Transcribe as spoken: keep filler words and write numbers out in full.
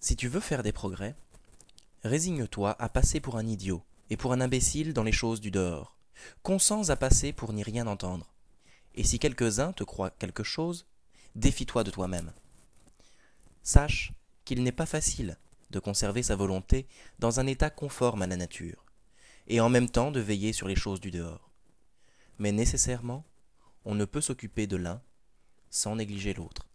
Si tu veux faire des progrès, résigne-toi à passer pour un idiot et pour un imbécile dans les choses du dehors. Consens à passer pour n'y rien entendre. Et si quelques-uns te croient quelque chose, défie-toi de toi-même. Sache qu'il n'est pas facile de conserver sa volonté dans un état conforme à la nature, et en même temps de veiller sur les choses du dehors. Mais nécessairement, on ne peut s'occuper de l'un sans négliger l'autre.